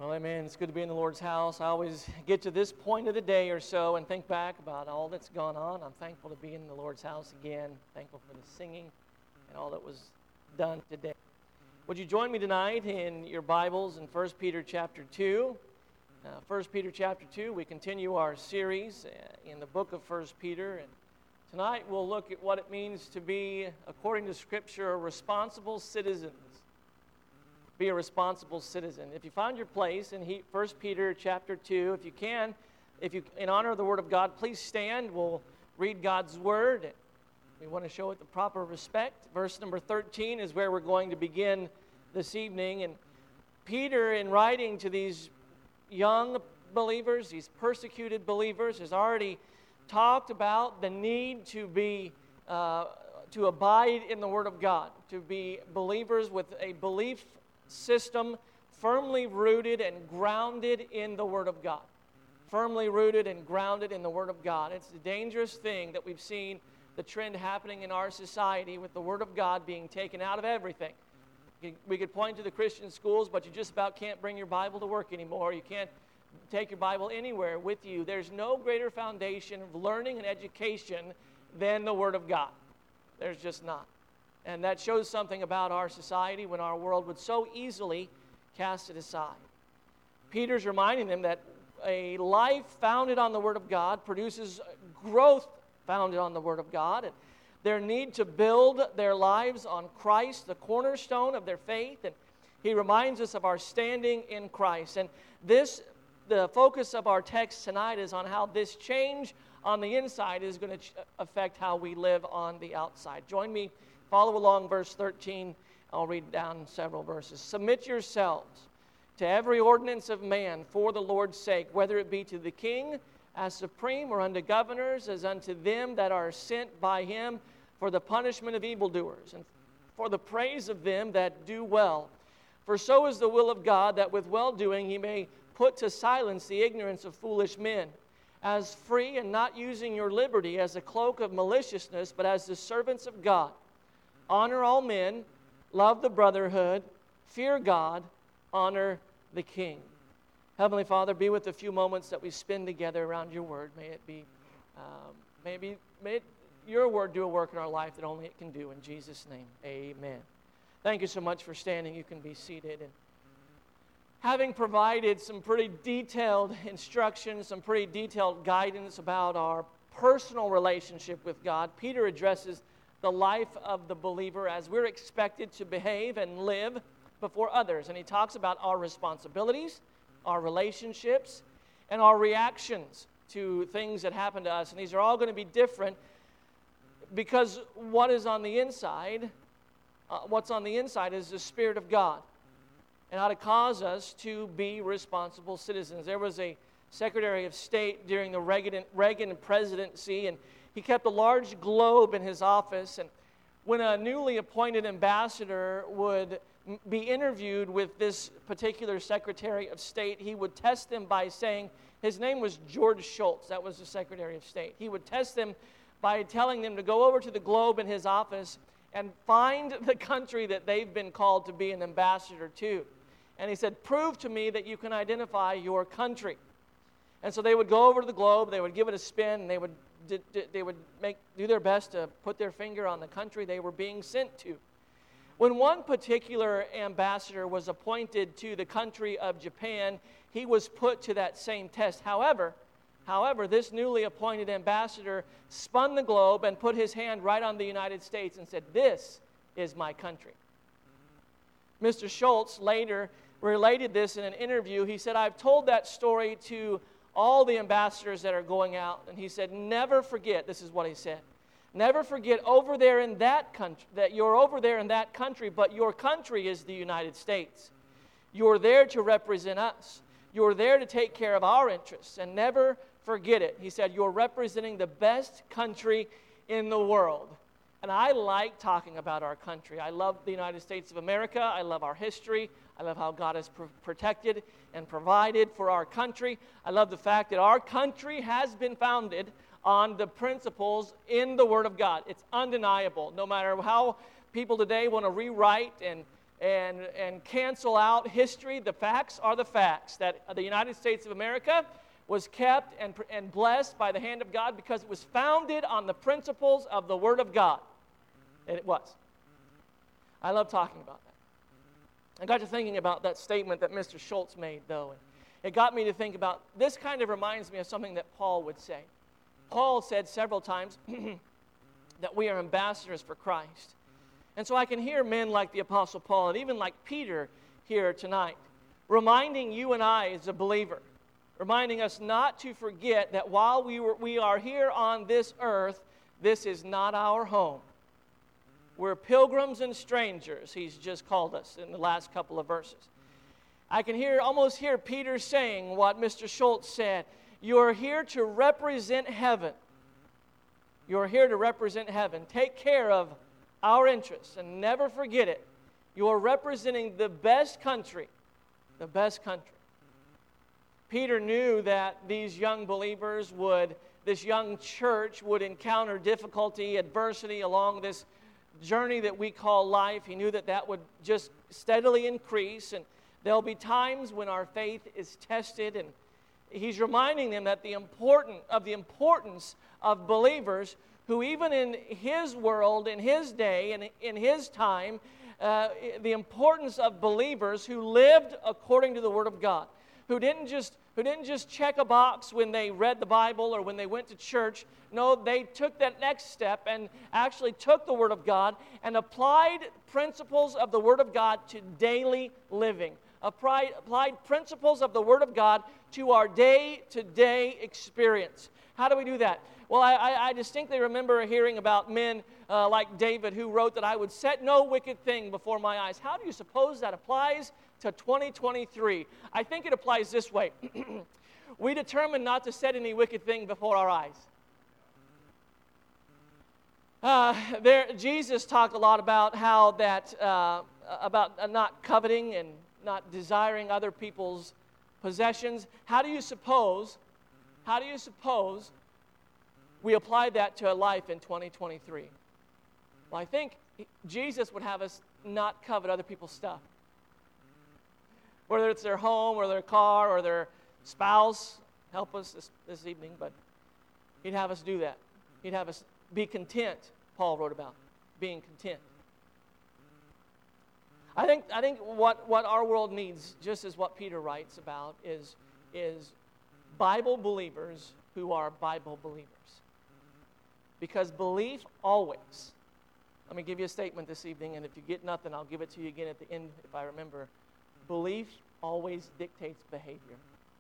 Well, amen. It's good to be in the Lord's house. I always get to this point of the day or so and think back about all that's gone on. I'm thankful to be in the Lord's house again. Thankful for the singing and all that was done today. Would you join me tonight in your Bibles in 1 Peter chapter 2? 1 Peter chapter 2, we continue our series in the book of 1 Peter. And tonight we'll look at what it means to be, according to Scripture, responsible citizens. Be a responsible citizen. If you find your place in 1 Peter chapter 2, if you in honor of the Word of God, please stand. We'll read God's Word. We want to show it the proper respect. Verse number 13 is where we're going to begin this evening. And Peter, in writing to these young believers, these persecuted believers, has already talked about the need to be to abide in the Word of God, to be believers with a belief system firmly rooted and grounded in the Word of God. Firmly rooted and grounded in the Word of God. It's a dangerous thing that we've seen the trend happening in our society with the Word of God being taken out of everything. We could point to the Christian schools, but you just about can't bring your Bible to work anymore. You can't take your Bible anywhere with you. There's no greater foundation of learning and education than the Word of God. There's just not. And that shows something about our society when our world would so easily cast it aside. Peter's reminding them that a life founded on the Word of God produces growth founded on the Word of God. And their need to build their lives on Christ, the cornerstone of their faith. And he reminds us of our standing in Christ. And the focus of our text tonight is on how this change on the inside is going to affect how we live on the outside. Join me. Follow along verse 13. I'll read down several verses. Submit yourselves to every ordinance of man for the Lord's sake, whether it be to the king as supreme or unto governors as unto them that are sent by him for the punishment of evildoers and for the praise of them that do well. For so is the will of God, that with well-doing he may put to silence the ignorance of foolish men. As free and not using your liberty as a cloak of maliciousness, but as the servants of God. Honor all men, love the brotherhood, fear God, honor the King. Heavenly Father, be with the few moments that we spend together around your word. May your word do a work in our life that only it can do. In Jesus' name, amen. Thank you so much for standing. You can be seated. And having provided some pretty detailed instructions, some pretty detailed guidance about our personal relationship with God, Peter addresses the life of the believer as we're expected to behave and live before others. And he talks about our responsibilities, our relationships, and our reactions to things that happen to us. And these are all going to be different because what's on the inside is the Spirit of God. And how to cause us to be responsible citizens. There was a Secretary of State during the Reagan presidency, and he kept a large globe in his office. And when a newly appointed ambassador would be interviewed with this particular Secretary of State, he would test them by saying, his name was George Shultz, that was the Secretary of State. He would test them by telling them to go over to the globe in his office and find the country that they've been called to be an ambassador to. And he said, prove to me that you can identify your country. And so they would go over to the globe, they would give it a spin, and they would do their best to put their finger on the country they were being sent to. When one particular ambassador was appointed to the country of Japan, he was put to that same test. However, this newly appointed ambassador spun the globe and put his hand right on the United States and said, "This is my country." Mr. Schultz later related this in an interview. He said, "I've told that story to all the ambassadors that are going out." And he said, "Never forget," this is what he said, "never forget over there in that country, that you're over there in that country, but your country is the United States. You're there to represent us. You're there to take care of our interests, and never forget it." He said, "You're representing the best country in the world." And I like talking about our country. I love the United States of America. I love our history. I love how God has protected and provided for our country. I love the fact that our country has been founded on the principles in the Word of God. It's undeniable. No matter how people today want to rewrite and and cancel out history. The facts are the facts, that the United States of America was kept and blessed by the hand of God because it was founded on the principles of the Word of God. And it was. I love talking about that. I got to thinking about that statement that Mr. Schultz made, though. And it got me to think about, this kind of reminds me of something that Paul would say. Paul said several times that we are ambassadors for Christ. And so I can hear men like the Apostle Paul and even like Peter here tonight, reminding you and I as a believer, reminding us not to forget that while we are here on this earth, this is not our home. We're pilgrims and strangers, he's just called us in the last couple of verses. I can almost hear Peter saying what Mr. Schultz said. You're here to represent heaven. You're here to represent heaven. Take care of our interests and never forget it. You're representing the best country. The best country. Peter knew that these young believers this young church would encounter difficulty, adversity along this journey that we call life. He knew that would just steadily increase, and there'll be times when our faith is tested, and he's reminding them that the importance of believers who, even in his world, in his day, and in his time, the importance of believers who lived according to the Word of God, who didn't just check a box when they read the Bible or when they went to church. No, they took that next step and actually took the Word of God and applied principles of the Word of God to daily living. Applied principles of the Word of God to our day-to-day experience. How do we do that? Well, I distinctly remember hearing about men like David who wrote that I would set no wicked thing before my eyes. How do you suppose that applies to 2023? I think it applies this way. We determine not to set any wicked thing before our eyes. Jesus talked a lot about how that, about not coveting and not desiring other people's possessions. How do you suppose we apply that to a life in 2023? Well, I think Jesus would have us not covet other people's stuff. Whether it's their home or their car or their spouse, help us this evening, but he'd have us do that. He'd have us be content, Paul wrote about, being content. I think what our world needs, just as what Peter writes about, is Bible believers who are Bible believers. Because belief always, let me give you a statement this evening, and if you get nothing, I'll give it to you again at the end if I remember. Belief always dictates behavior.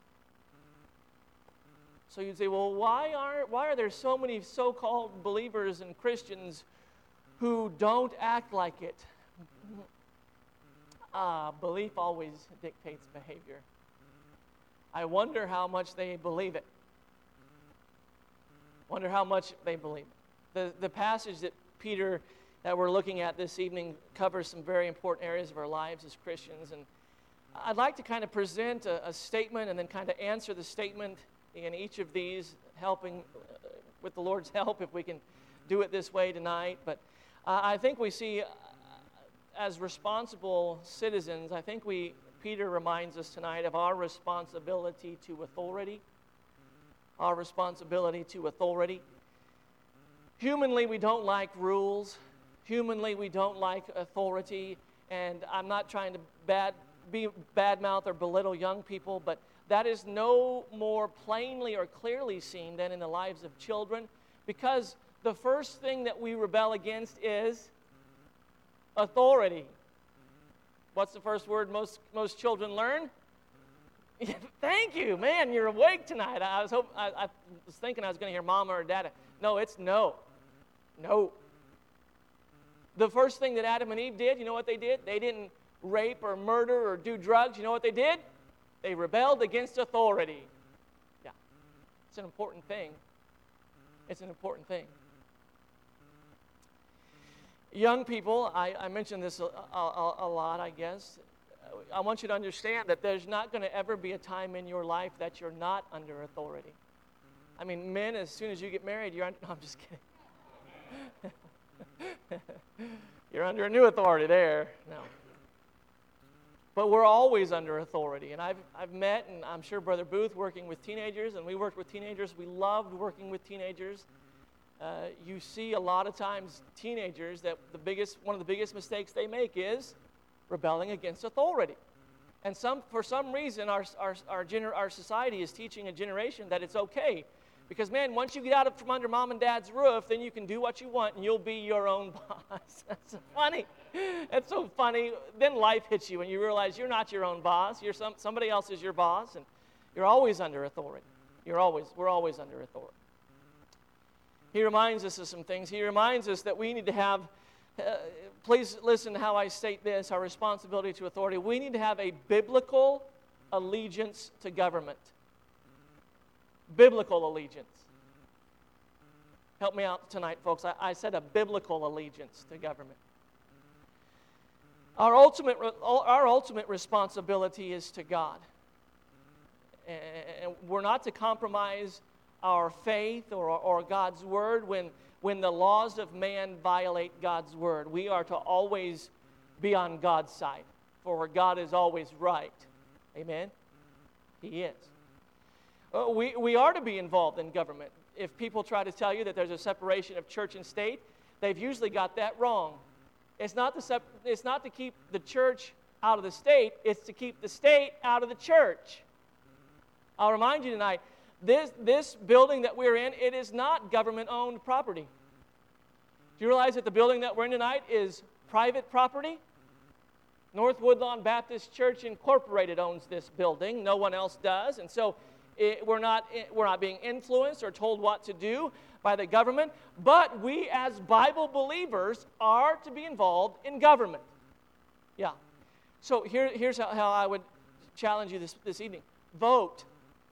So you'd say, well, why are there so many so-called believers and Christians who don't act like it? Belief always dictates behavior. I wonder how much they believe it. Wonder how much they believe it. The passage that we're looking at this evening covers some very important areas of our lives as Christians, and I'd like to kind of present a statement and then kind of answer the statement in each of these, helping with the Lord's help if we can do it this way tonight. But I think we see, as responsible citizens, I think Peter reminds us tonight of our responsibility to authority. Our responsibility to authority. Humanly, we don't like rules. Humanly, we don't like authority. And I'm not trying to badmouth or belittle young people, but that is no more plainly or clearly seen than in the lives of children, because the first thing that we rebel against is authority. What's the first word most children learn? Thank you, man. You're awake tonight. I was thinking I was going to hear mama or dada. No, it's no. No. The first thing that Adam and Eve did, you know what they did? They didn't rape or murder or do drugs. You know what they did? They rebelled against authority. Yeah, it's an important thing. It's an important thing. Young people, I mentioned this a lot, I guess. I want you to understand that there's not going to ever be a time in your life that you're not under authority. I mean, men, as soon as you get married, no, I'm just kidding. You're under a new authority there. No. But we're always under authority. And I've met, and I'm sure Brother Booth, working with teenagers, and we worked with teenagers. We loved working with teenagers. You see a lot of times teenagers that one of the biggest mistakes they make is rebelling against authority. And for some reason, our society is teaching a generation that it's okay. Because, man, once you get out from under mom and dad's roof, then you can do what you want and you'll be your own boss. That's so funny. That's so funny. Then life hits you and you realize you're not your own boss. Somebody else is your boss, and you're always under authority. We're always under authority. He reminds us of some things. He reminds us that we need to have, please listen to how I state this, our responsibility to authority. We need to have a biblical allegiance to government. Biblical allegiance. Help me out tonight, folks. I said a biblical allegiance to government. Our ultimate responsibility is to God. And we're not to compromise our faith or God's word when the laws of man violate God's word. We are to always be on God's side, for God is always right. Amen? He is. We are to be involved in government. If people try to tell you that there's a separation of church and state, they've usually got that wrong. It's not to keep the church out of the state, it's to keep the state out of the church. I'll remind you tonight, this building that we're in, it is not government-owned property. Do you realize that the building that we're in tonight is private property? North Woodlawn Baptist Church Incorporated owns this building. No one else does. And so we're not being influenced or told what to do by the government, but we as Bible believers are to be involved in government. Yeah. So here's how I would challenge you this evening. Vote.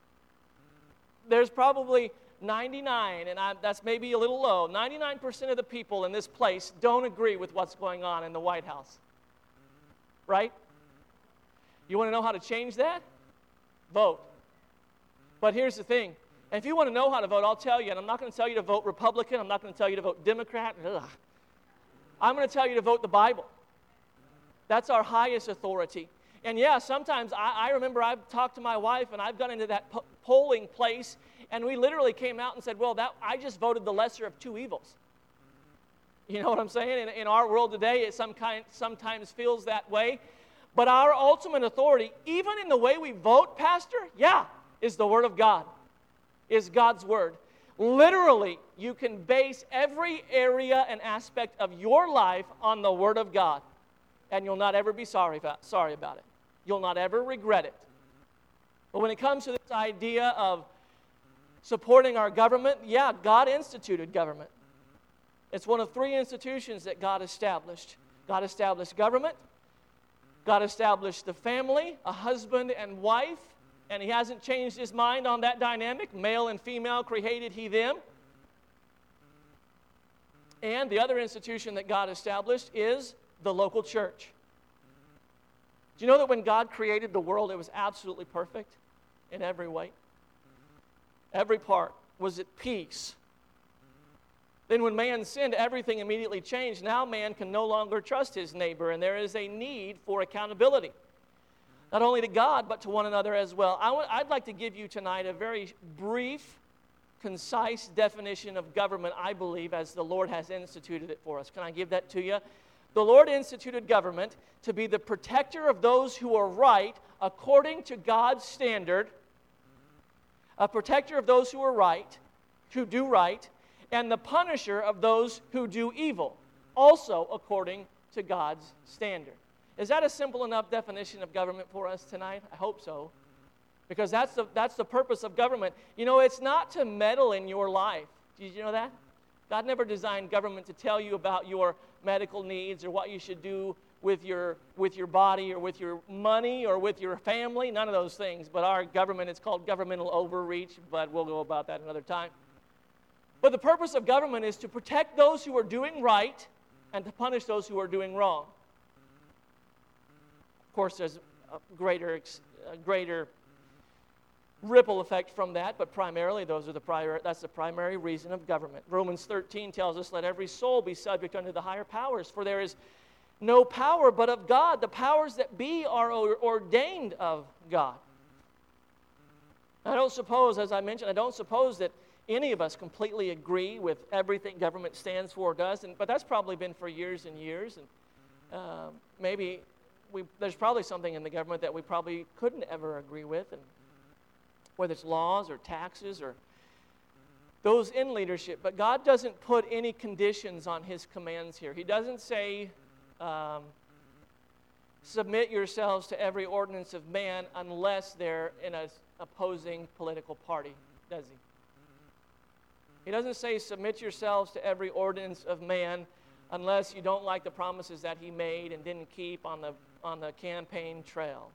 There's probably 99, and that's maybe a little low, 99% of the people in this place don't agree with what's going on in the White House. Right? You want to know how to change that? Vote. But here's the thing. If you want to know how to vote, I'll tell you, and I'm not going to tell you to vote Republican. I'm not going to tell you to vote Democrat. Ugh. I'm going to tell you to vote the Bible. That's our highest authority. And yeah, sometimes I remember I've talked to my wife, and I've gone into that polling place, and we literally came out and said, well, I just voted the lesser of two evils. You know what I'm saying? In our world today, it sometimes feels that way. But our ultimate authority, even in the way we vote, Pastor, is the Word of God, is God's Word. Literally, you can base every area and aspect of your life on the Word of God, and you'll not ever be sorry about it. You'll not ever regret it. But when it comes to this idea of supporting our government, God instituted government. It's one of three institutions that God established. God established government, God established the family, a husband and wife, and He hasn't changed His mind on that dynamic. Male and female created He them. And the other institution that God established is the local church. Do you know that when God created the world, it was absolutely perfect in every way? Every part was at peace. Then when man sinned, everything immediately changed. Now man can no longer trust his neighbor, and there is a need for accountability. Not only to God, but to one another as well. I'd like to give you tonight a very brief, concise definition of government, I believe, as the Lord has instituted it for us. Can I give that to you? The Lord instituted government to be the protector of those who are right according to God's standard, a protector of those who are right, who do right, and the punisher of those who do evil, also according to God's standard. Is that a simple enough definition of government for us tonight? I hope so. Because that's the purpose of government. You know, it's not to meddle in your life. Did you know that? God never designed government to tell you about your medical needs or what you should do with your body or with your money or with your family. None of those things. But our government, it's called governmental overreach, but we'll go about that another time. But the purpose of government is to protect those who are doing right and to punish those who are doing wrong. Of course, there's a greater ripple effect from that, but primarily that's the primary reason of government. Romans 13 tells us, let every soul be subject unto the higher powers, for there is no power but of God. The powers that be are ordained of God. I don't suppose, as I mentioned, I don't suppose that any of us completely agree with everything government stands for or does, but that's probably been for years and years. And maybe there's probably something in the government that we probably couldn't ever agree with, and whether it's laws or taxes or those in leadership. But God doesn't put any conditions on His commands here. He doesn't say, submit yourselves to every ordinance of man unless they're in an opposing political party, does He? He doesn't say submit yourselves to every ordinance of man unless you don't like the promises that He made and didn't keep on the campaign trail.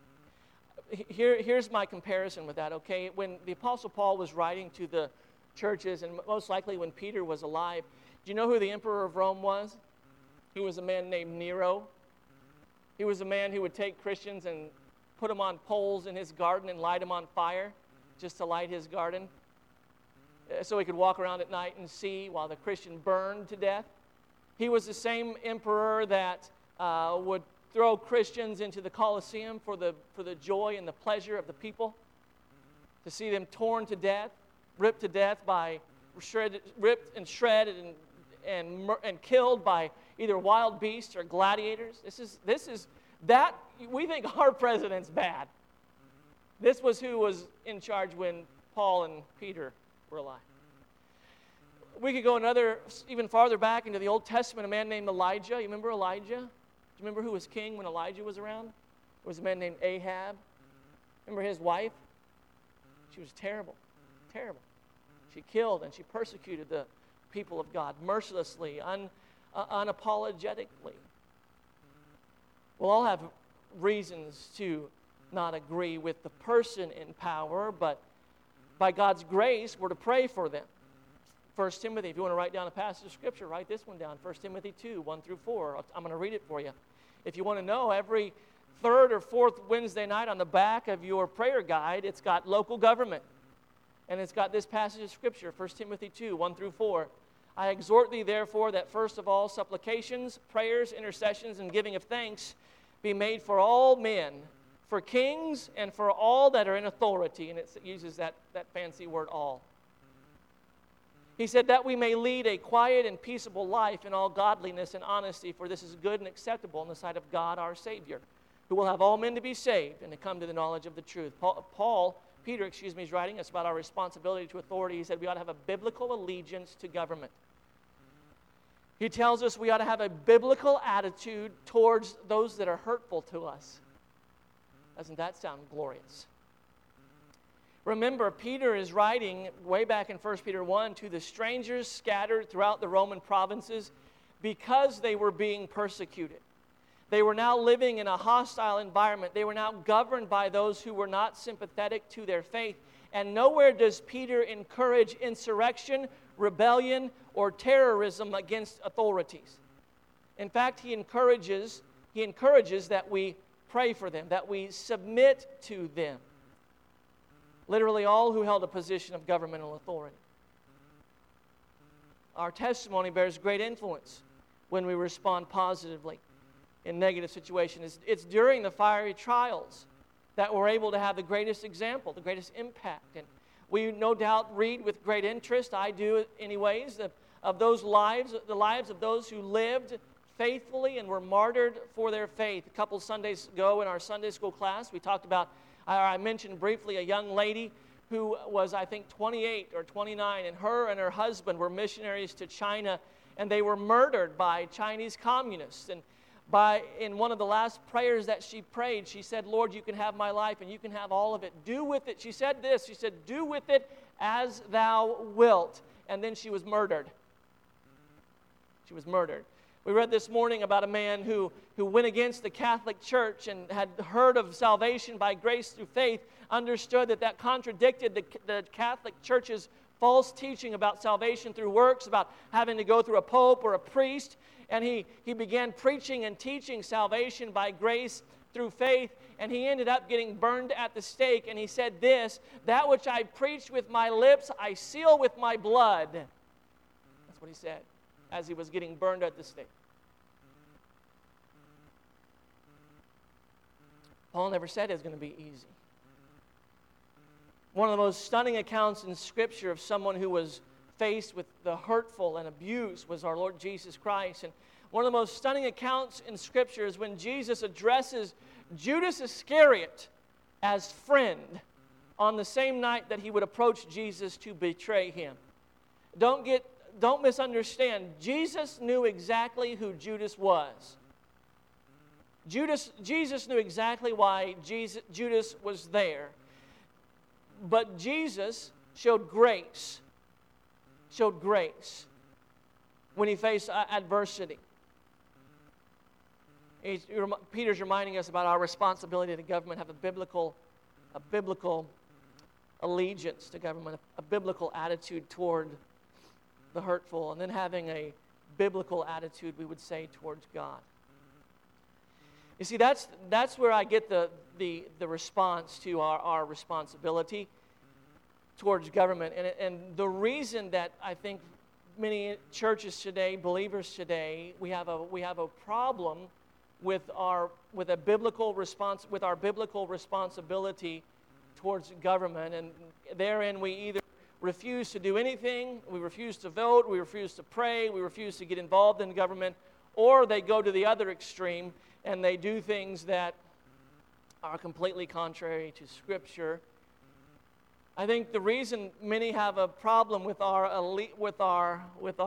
Here's my comparison with that, okay? When the Apostle Paul was writing to the churches, and most likely when Peter was alive, do you know who the emperor of Rome was? He was a man named Nero. He was a man who would take Christians and put them on poles in his garden and light them on fire just to light his garden so he could walk around at night and see while the Christian burned to death. He was the same emperor that would throw Christians into the Colosseum for the joy and the pleasure of the people, to see them torn to death, ripped to death by ripped and shredded and killed by either wild beasts or gladiators. This is that we think our president's bad. This was who was in charge when Paul and Peter were alive. We could go even farther back into the Old Testament, a man named Elijah. You remember Elijah? Do you remember who was king when Elijah was around? There was a man named Ahab. Remember his wife? She was terrible, terrible. She killed and she persecuted the people of God mercilessly, unapologetically. We'll all have reasons to not agree with the person in power, but by God's grace, we're to pray for them. 1 Timothy, if you want to write down a passage of Scripture, write this one down, 1 Timothy 2, 1 through 4. I'm going to read it for you. If you want to know, every third or fourth Wednesday night on the back of your prayer guide, it's got local government. And it's got this passage of Scripture, 1 Timothy 2, 1 through 4. I exhort thee, therefore, that first of all supplications, prayers, intercessions, and giving of thanks be made for all men, for kings, and for all that are in authority. And it uses that fancy word, all. He said that we may lead a quiet and peaceable life in all godliness and honesty, for this is good and acceptable in the sight of God our Savior, who will have all men to be saved and to come to the knowledge of the truth. Peter is writing us about our responsibility to authority. He said we ought to have a biblical allegiance to government. He tells us we ought to have a biblical attitude towards those that are hurtful to us. Doesn't that sound glorious? Remember, Peter is writing way back in 1 Peter 1 to the strangers scattered throughout the Roman provinces because they were being persecuted. They were now living in a hostile environment. They were now governed by those who were not sympathetic to their faith. And nowhere does Peter encourage insurrection, rebellion, or terrorism against authorities. In fact, he encourages that we pray for them, that we submit to them. Literally all who held a position of governmental authority. Our testimony bears great influence when we respond positively in negative situations. It's during the fiery trials that we're able to have the greatest example, the greatest impact. And we no doubt read with great interest, I do anyways, of those lives, the lives of those who lived faithfully and were martyred for their faith. A couple Sundays ago in our Sunday school class, we talked about, I mentioned briefly a young lady who was, I think, 28 or 29, and her husband were missionaries to China, and they were murdered by Chinese communists. And in one of the last prayers that she prayed, she said, Lord, you can have my life and you can have all of it. Do with it. She said this. She said, do with it as thou wilt. And then she was murdered. She was murdered. We read this morning about a man who went against the Catholic Church and had heard of salvation by grace through faith, understood that contradicted the Catholic Church's false teaching about salvation through works, about having to go through a pope or a priest. And he began preaching and teaching salvation by grace through faith, and he ended up getting burned at the stake. And he said this, that which I preached with my lips, I seal with my blood. That's what he said as he was getting burned at the stake. Paul never said it's going to be easy. One of the most stunning accounts in Scripture of someone who was faced with the hurtful and abuse was our Lord Jesus Christ. And one of the most stunning accounts in Scripture is when Jesus addresses Judas Iscariot as friend on the same night that he would approach Jesus to betray him. Don't misunderstand. Jesus knew exactly who Judas was. Jesus knew exactly why Judas was there. But Jesus showed grace when he faced adversity. Peter's reminding us about our responsibility to government, have a biblical allegiance to government, a biblical attitude toward the hurtful, and then having a biblical attitude, we would say, towards God. You see, that's where I get the response to our responsibility towards government. And the reason that I think many churches today, believers today, we have a problem with our biblical responsibility towards government, and therein we either refuse to do anything, we refuse to vote, we refuse to pray, we refuse to get involved in government, or they go to the other extreme and they do things that are completely contrary to Scripture. I think the reason many have a problem with our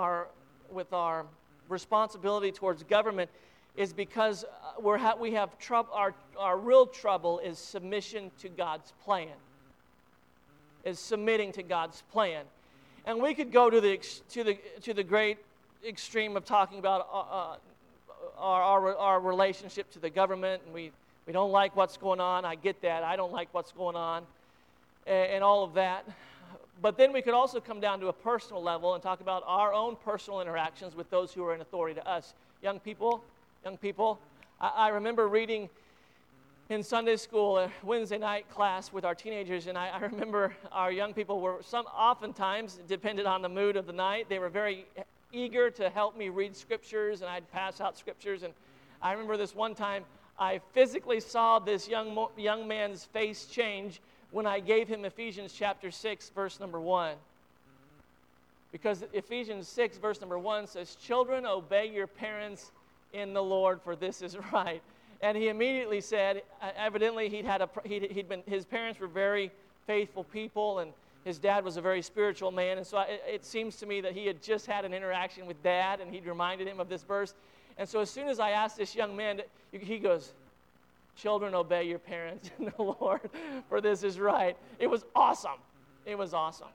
responsibility towards government is because we have trouble. Our real trouble is submission to God's plan. Is submitting to God's plan, and we could go to the great extreme of talking about our relationship to the government, and we don't like what's going on. I get that. I don't like what's going on, and all of that. But then we could also come down to a personal level and talk about our own personal interactions with those who are in authority to us. Young people, I remember reading in Sunday school, a Wednesday night class with our teenagers, and I remember our young people were oftentimes, depended on the mood of the night, they were very eager to help me read scriptures, and I'd pass out scriptures. And I remember this one time, I physically saw this young man's face change when I gave him Ephesians chapter 6, verse number 1. Because Ephesians 6, verse number 1 says, "Children, obey your parents in the Lord, for this is right." And he immediately said, evidently his parents were very faithful people, and his dad was a very spiritual man. And so it seems to me that he had just had an interaction with Dad, and he'd reminded him of this verse. And so as soon as I asked this young man, he goes, "Children, obey your parents in the Lord, for this is right." It was awesome. It was awesome.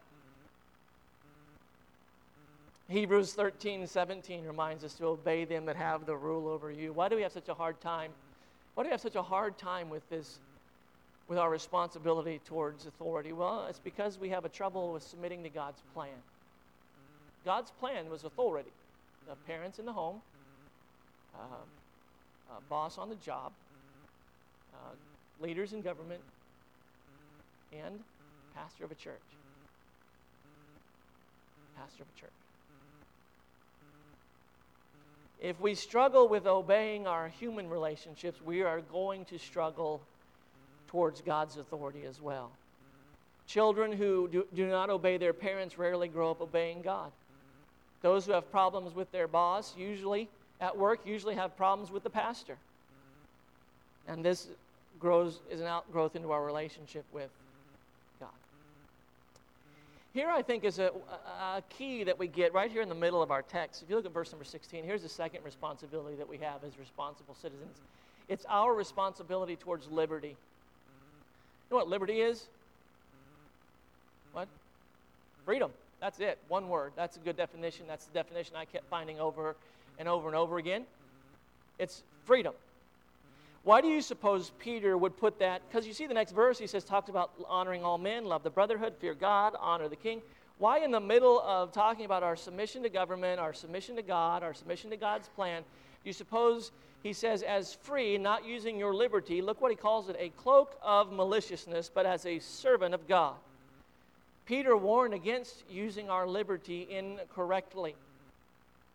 Hebrews 13:17 reminds us to obey them that have the rule over you. Why do we have such a hard time? Why do we have such a hard time with this, with our responsibility towards authority? Well, it's because we have a trouble with submitting to God's plan. God's plan was authority. The parents in the home, boss on the job, leaders in government, and pastor of a church. Pastor of a church. If we struggle with obeying our human relationships, we are going to struggle towards God's authority as well. Children who do not obey their parents rarely grow up obeying God. Those who have problems with their boss, usually at work, usually have problems with the pastor. And this is an outgrowth into our relationship with God. Here, I think, is a key that we get right here in the middle of our text. If you look at verse number 16, here's the second responsibility that we have as responsible citizens. It's our responsibility towards liberty. You know what liberty is? What? Freedom. That's it. One word. That's a good definition. That's the definition I kept finding over and over and over again. It's freedom. Why do you suppose Peter would put that? Because you see the next verse, he says, talks about honoring all men, love the brotherhood, fear God, honor the king. Why in the middle of talking about our submission to government, our submission to God, our submission to God's plan, do you suppose he says, as free, not using your liberty, look what he calls it, a cloak of maliciousness, but as a servant of God. Peter warned against using our liberty incorrectly.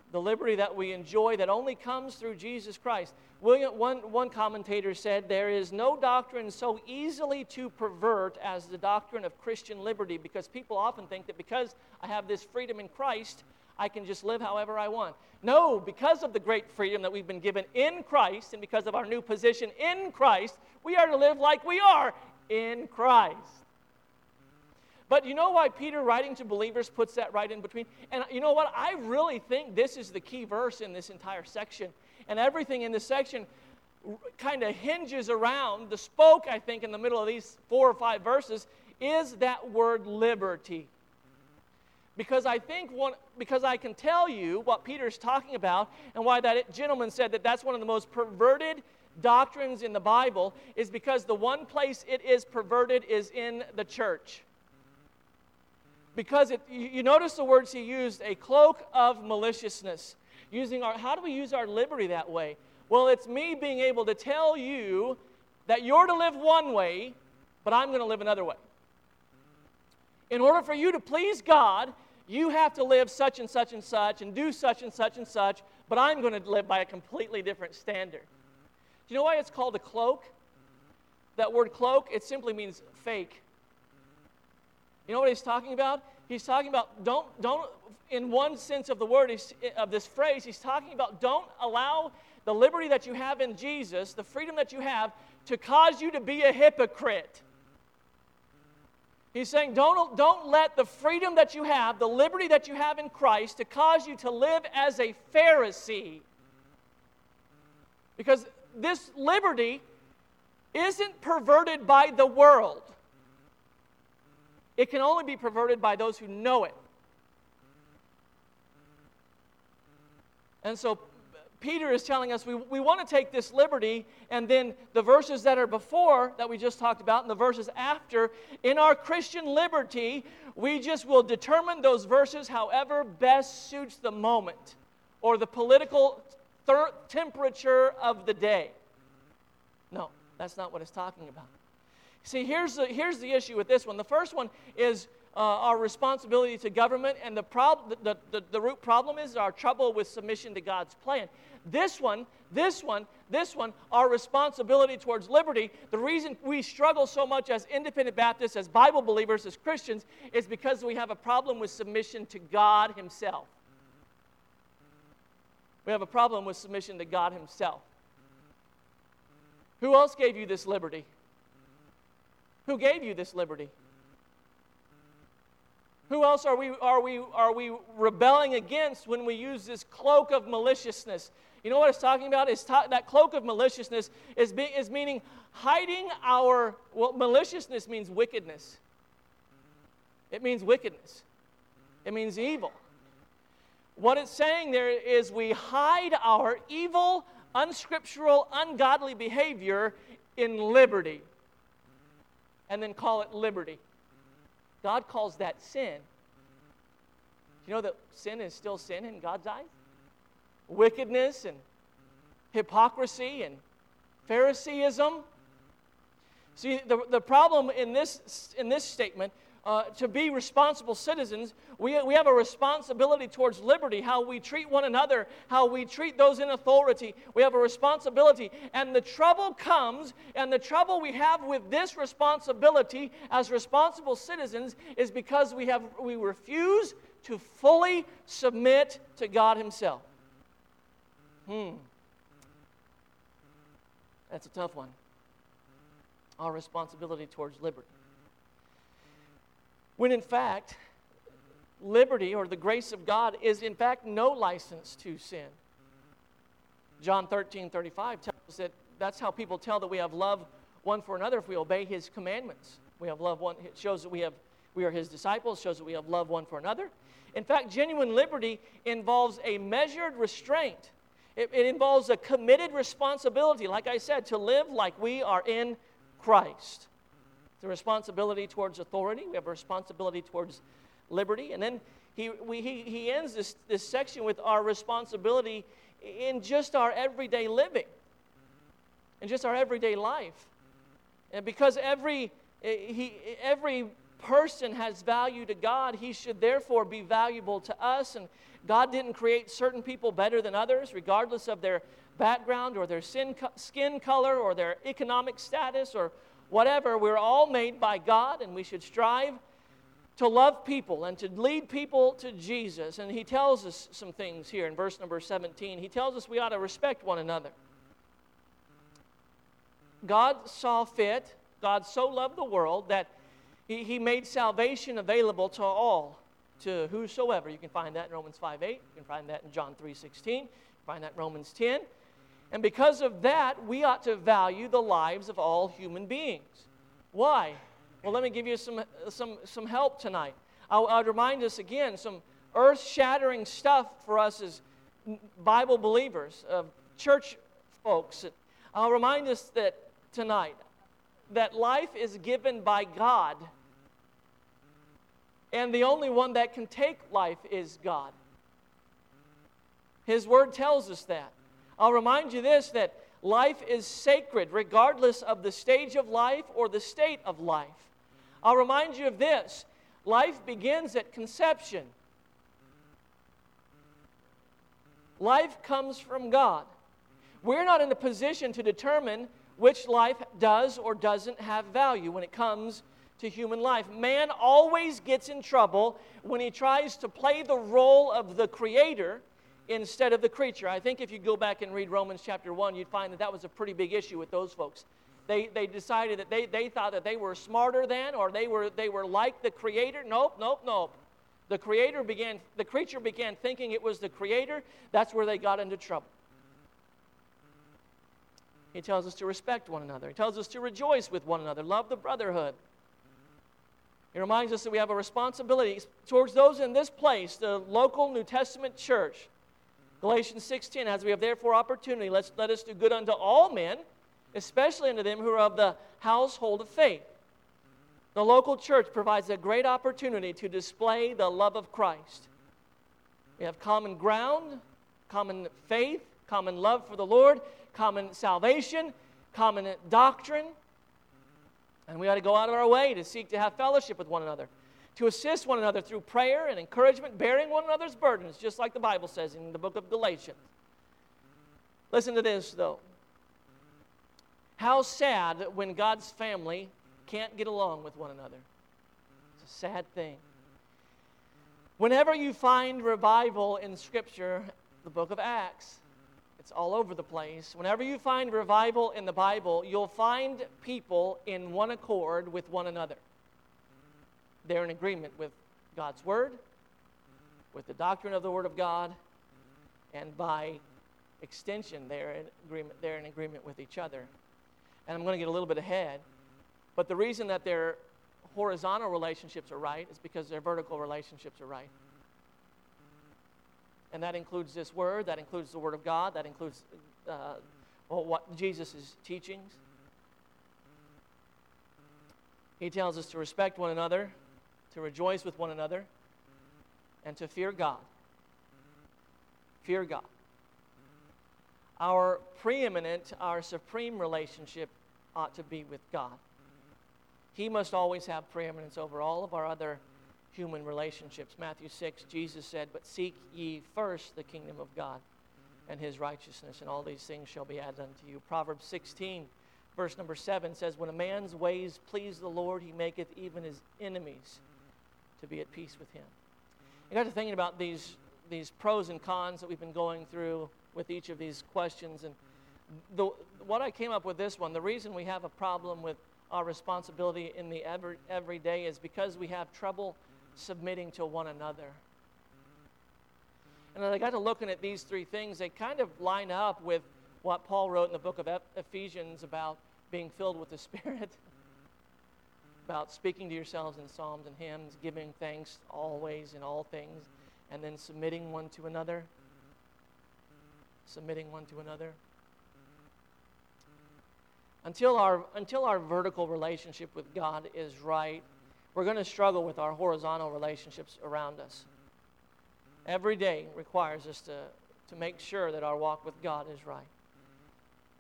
the liberty that we enjoy that only comes through Jesus Christ. One commentator said, there is no doctrine so easily to pervert as the doctrine of Christian liberty, because people often think that because I have this freedom in Christ, I can just live however I want. No, because of the great freedom that we've been given in Christ and because of our new position in Christ, we are to live like we are in Christ. But you know why Peter, writing to believers, puts that right in between? And you know what? I really think this is the key verse in this entire section. And everything in this section kind of hinges around, the spoke, I think, in the middle of these 4 or 5 verses, is that word liberty. Because I can tell you what Peter's talking about, and why that gentleman said that that's one of the most perverted doctrines in the Bible, is because the one place it is perverted is in the church. Because you notice the words he used, a cloak of maliciousness. How do we use our liberty that way? Well, it's me being able to tell you that you're to live one way, but I'm going to live another way. In order for you to please God, you have to live such and such and such and do such and such and such, but I'm going to live by a completely different standard. Do you know why it's called a cloak? That word cloak, it simply means fake. You know what he's talking about? He's talking about don't in one sense of the word, of this phrase, he's talking about don't allow the liberty that you have in Jesus, the freedom that you have, to cause you to be a hypocrite. He's saying don't let the freedom that you have, the liberty that you have in Christ, to cause you to live as a Pharisee. Because this liberty isn't perverted by the world. It can only be perverted by those who know it. And so Peter is telling us we want to take this liberty, and then the verses that are before, that we just talked about, and the verses after, in our Christian liberty, we just will determine those verses however best suits the moment or the political temperature of the day. No, that's not what it's talking about. See, here's the issue with this one. The first one is our responsibility to government, and the root problem is our trouble with submission to God's plan. This one, our responsibility towards liberty, the reason we struggle so much as independent Baptists, as Bible believers, as Christians, is because we have a problem with submission to God Himself. We have a problem with submission to God Himself. Who else gave you this liberty? Who gave you this liberty? Who else are we rebelling against when we use this cloak of maliciousness? You know what it's talking about? That cloak of maliciousness is meaning hiding maliciousness means wickedness. It means wickedness. It means evil. What it's saying there is we hide our evil, unscriptural, ungodly behavior in liberty, and then call it liberty. God calls that sin. You know that sin is still sin in God's eyes? Wickedness and hypocrisy and Phariseeism. See, the problem in this statement, to be responsible citizens, we have a responsibility towards liberty, how we treat one another, how we treat those in authority. We have a responsibility. And the trouble comes, and the trouble we have with this responsibility as responsible citizens is because we refuse to fully submit to God Himself. That's a tough one. Our responsibility towards liberty. When in fact, liberty or the grace of God is in fact no license to sin. John 13:35 tells us that that's how people tell that we have love one for another if we obey His commandments. We have love one. It shows that we are His disciples, shows that we have love one for another. In fact, genuine liberty involves a measured restraint. It involves a committed responsibility, like I said, to live like we are in Christ. The responsibility towards authority. We have a responsibility towards liberty. And then he ends this section with our responsibility in just our everyday living, in just our everyday life. And because every person has value to God, he should therefore be valuable to us. And God didn't create certain people better than others, regardless of their background or their skin color or their economic status or whatever. We're all made by God, and we should strive to love people and to lead people to Jesus. And he tells us some things here in verse number 17. He tells us we ought to respect one another. God saw fit, God so loved the world that He made salvation available to all, to whosoever. You can find that in Romans 5:8. You can find that in John 3:16. You can find that in Romans 10. And because of that, we ought to value the lives of all human beings. Why? Well, let me give you some help tonight. I'll remind us again, some earth-shattering stuff for us as Bible believers, church folks. I'll remind us that tonight, that life is given by God, and the only one that can take life is God. His Word tells us that. I'll remind you this, that life is sacred regardless of the stage of life or the state of life. I'll remind you of this, life begins at conception. Life comes from God. We're not in a position to determine which life does or doesn't have value when it comes to human life. Man always gets in trouble when he tries to play the role of the creator instead of the creature. I think if you go back and read Romans chapter 1, you'd find that was a pretty big issue with those folks. They decided that they thought that they were smarter than, or they were like the creator. Nope. The creature began thinking it was the creator. That's where they got into trouble. He tells us to respect one another. He tells us to rejoice with one another, love the brotherhood. He reminds us that we have a responsibility towards those in this place, the local New Testament church. Galatians 6:10, as we have therefore opportunity, let us do good unto all men, especially unto them who are of the household of faith. The local church provides a great opportunity to display the love of Christ. We have common ground, common faith, common love for the Lord, common salvation, common doctrine. And we ought to go out of our way to seek to have fellowship with one another, to assist one another through prayer and encouragement, bearing one another's burdens, just like the Bible says in the book of Galatians. Listen to this, though. How sad when God's family can't get along with one another. It's a sad thing. Whenever you find revival in Scripture, the book of Acts, it's all over the place. Whenever you find revival in the Bible, you'll find people in one accord with one another. They're in agreement with God's Word, with the doctrine of the Word of God, and by extension, they're in agreement with each other. And I'm going to get a little bit ahead, but the reason that their horizontal relationships are right is because their vertical relationships are right. And that includes this Word, that includes the Word of God, that includes what Jesus' teachings. He tells us to respect one another, to rejoice with one another, and to fear God. Fear God. Our preeminent, our supreme relationship ought to be with God. He must always have preeminence over all of our other human relationships. Matthew 6, Jesus said, "But seek ye first the kingdom of God and His righteousness, and all these things shall be added unto you." Proverbs 16, verse number 7 says, "When a man's ways please the Lord, he maketh even his enemies to be at peace with him." I got to thinking about these pros and cons that we've been going through with each of these questions, and what I came up with this one, the reason we have a problem with our responsibility in the everyday is because we have trouble submitting to one another. And as I got to looking at these three things, they kind of line up with what Paul wrote in the book of Ephesians about being filled with the Spirit, about speaking to yourselves in psalms and hymns, giving thanks always in all things, and then submitting one to another. Submitting one to another. Until our vertical relationship with God is right, we're going to struggle with our horizontal relationships around us. Every day requires us to make sure that our walk with God is right.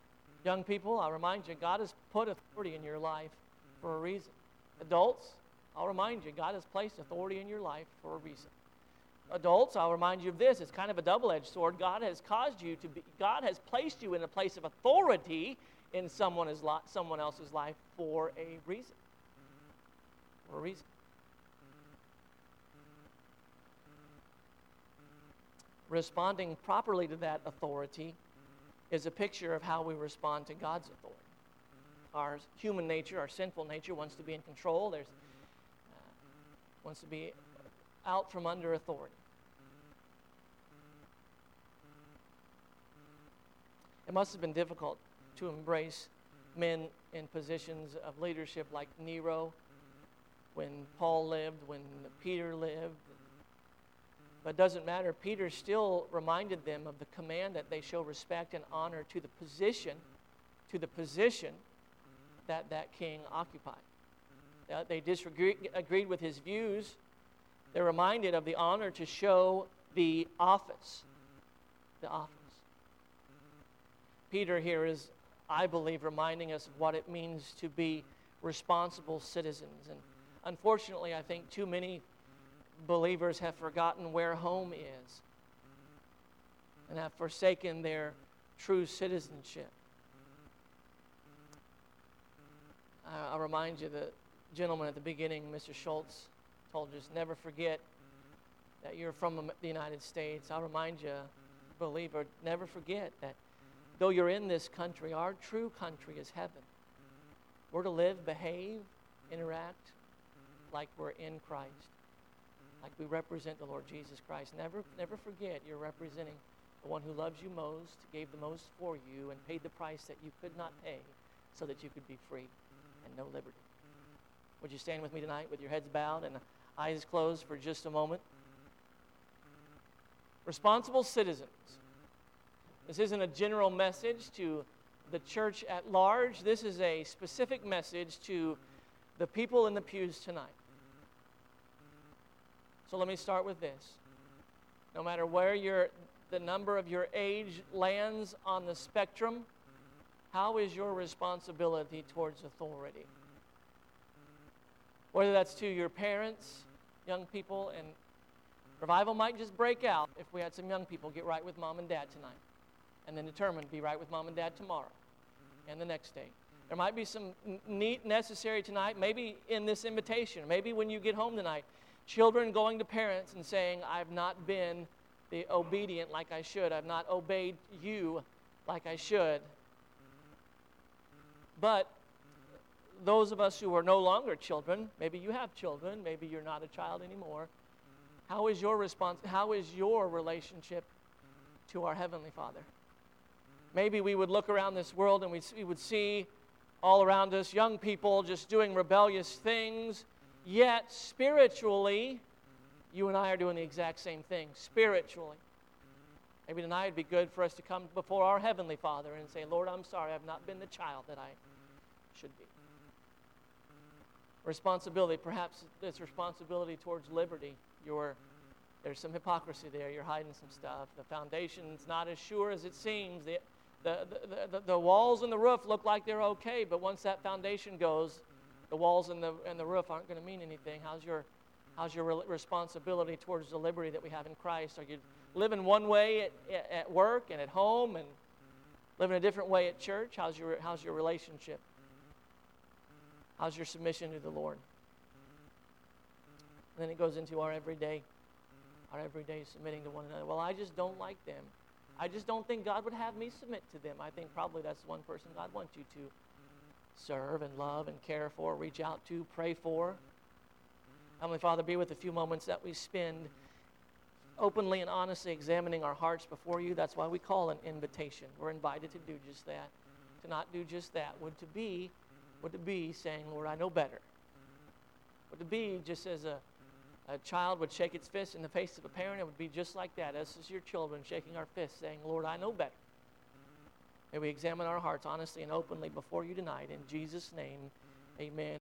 Young people, I'll remind you, God has put authority in your life for a reason. Adults, I'll remind you, God has placed authority in your life for a reason. Adults, I'll remind you of this. It's kind of a double-edged sword. God has placed you in a place of authority in someone else's life for a reason. For a reason. Responding properly to that authority is a picture of how we respond to God's authority. Our human nature, our sinful nature, wants to be in control. Wants to be out from under authority. It must have been difficult to embrace men in positions of leadership like Nero, when Paul lived, when Peter lived. But it doesn't matter. Peter still reminded them of the command that they show respect and honor to the position that king occupied. They disagreed with his views. They're reminded of the honor to show the office. The office. Peter here is, I believe, reminding us of what it means to be responsible citizens. And unfortunately, I think too many believers have forgotten where home is and have forsaken their true citizenship. I'll remind you, the gentleman at the beginning, Mr. Schultz, told us, never forget that you're from the United States. I'll remind you, believer, never forget that though you're in this country, our true country is heaven. We're to live, behave, interact like we're in Christ, like we represent the Lord Jesus Christ. Never forget you're representing the one who loves you most, gave the most for you, and paid the price that you could not pay so that you could be free and know liberty. Would you stand with me tonight with your heads bowed and eyes closed for just a moment? Responsible citizens. This isn't a general message to the church at large. This is a specific message to the people in the pews tonight. So let me start with this. No matter where the number of your age lands on the spectrum, how is your responsibility towards authority? Whether that's to your parents, young people, and revival might just break out if we had some young people get right with mom and dad tonight, and then determined to be right with mom and dad tomorrow and the next day. There might be some necessary tonight, maybe in this invitation, maybe when you get home tonight, children going to parents and saying, I've not been the obedient like I should. I've not obeyed you like I should. But those of us who are no longer children, maybe you have children, maybe you're not a child anymore, how is your relationship to our Heavenly Father? Maybe we would look around this world and we would see all around us young people just doing rebellious things, yet spiritually, you and I are doing the exact same thing, spiritually. Maybe tonight it'd be good for us to come before our Heavenly Father and say, Lord, I'm sorry, I've not been the child that I should be. Responsibility, perhaps it's responsibility towards liberty. There's some hypocrisy there. You're hiding some stuff. The foundation's not as sure as it seems. The walls and the roof look like they're okay, but once that foundation goes, the walls and the roof aren't going to mean anything. How's your responsibility towards the liberty that we have in Christ? Are you living one way at work and at home, and living a different way at church? How's your relationship? How's your submission to the Lord? And then it goes into our everyday submitting to one another. Well, I just don't like them. I just don't think God would have me submit to them. I think probably that's one person God wants you to serve and love and care for, reach out to, pray for. Heavenly Father, be with the few moments that we spend openly and honestly examining our hearts before you. That's why we call an invitation. We're invited to do just that. To not do just that would to be saying, Lord, I know better. Would to be just as a child would shake its fist in the face of a parent, it would be just like that. Us as your children shaking our fists saying, Lord, I know better. May we examine our hearts honestly and openly before you tonight. In Jesus' name, amen.